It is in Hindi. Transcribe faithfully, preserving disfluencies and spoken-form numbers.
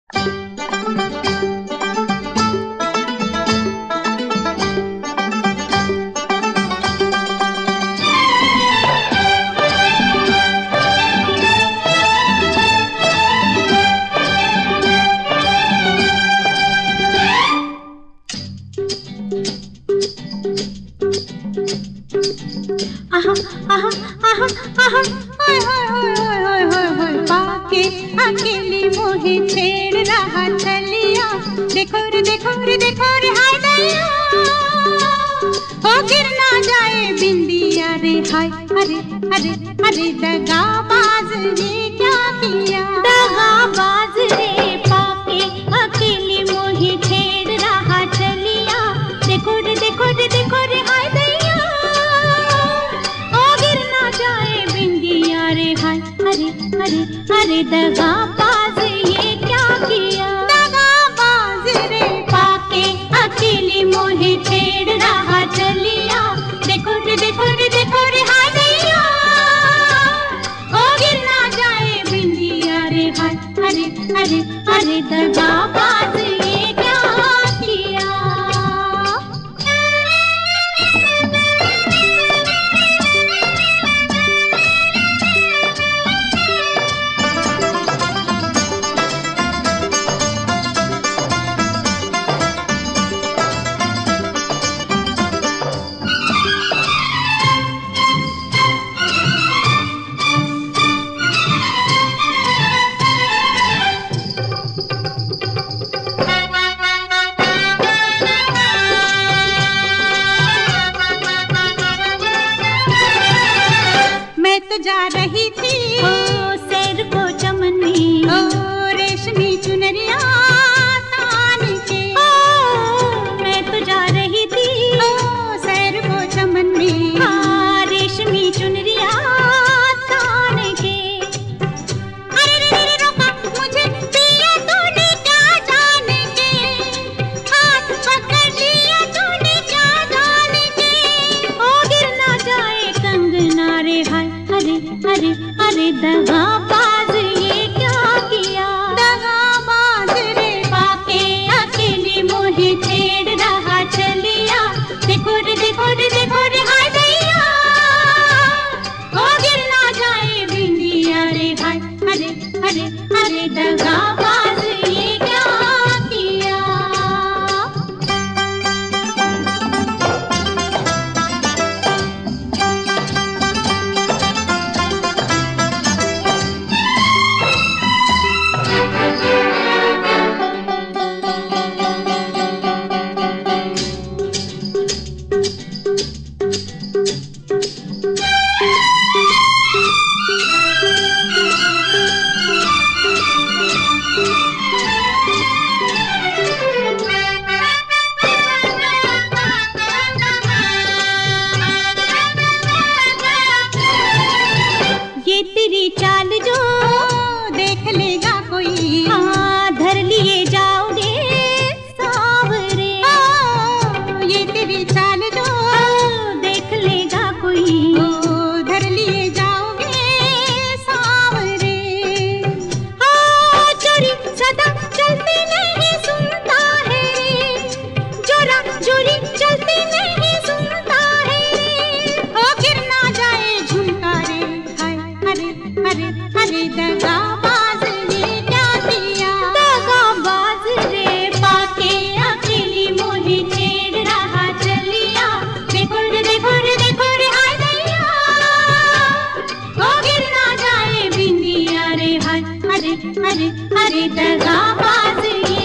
आहा आहा आहा आहा हाय हाय हाय हाय हाय हाय पाके अकेली मोहे छेड़ रहा चलिया। देखो रे देखो रे देखो रे हाय दैया, ओ गिर ना जाए बिंदिया रे हाय। अरे अरे अरे दगाबाज ये क्या किया, दगाबाज रे पाके अकेली मोहे छेड़ रहा चलिया। देखो रे देखो रे देखो रे हाय दैया, अरे अरे अरे दगाबाज ये क्या किया, दगाबाज रे पाके अकेली मोहे छेड़ रहा चलिया। देखो रे देखो रे देखो रे हाय दैया, ओ गिर ना जाए बिंदिया रे हाय। अरे अरे अरे दगाबाज ये क्या किया। तो जा रही थी ओ सैर को चमन में, ओ रेशमी चुनरिया तान के। ओ मैं तो जा रही थी ओ सैर को चमन में, हाँ रेशमी चुनरिया तान के। अरे रे रे रोका मुझे पिया तूने क्या जान के, हाथ पकड़ लिया तूने क्या जान के। ओ गिर ना जाए कंगना रे हाय। अरे अरे अरे दगाबाज ये क्या किया, दगाबाज रे पाके अकेली मोहे छेड़ रहा चलिया। देखो रे देखो रे देखो रे हाय दैया, ओ गिर ना जाए बिंदिया रे हाय। अरे अरे अरे दगाबाज ये क्या किया। ये तेरी चाल जो देख लेगा कोई, हाँ धर लिए जाओगे सावरे। ये तेरी चाल जो देख लेगा कोई, ओ धर लिए जाओगे सावरे। हाँ चोरी सदा चलती नहीं सुनता है रे, जोरा जोरी चलती नहीं सुनता है रे। ओ गिर ना जाए झुमका रे हाय। अरे अरे अरे दगाबाज ये क्या किया, दगाबाज रे पाके अकेली मोहे छेड़ रहा चलिया। देखो रे देखो रे देखो रे हाय दैया, ओ गिर ना जाए बिंदिया रे हाय। अरे अरे अरे दगाबाज ये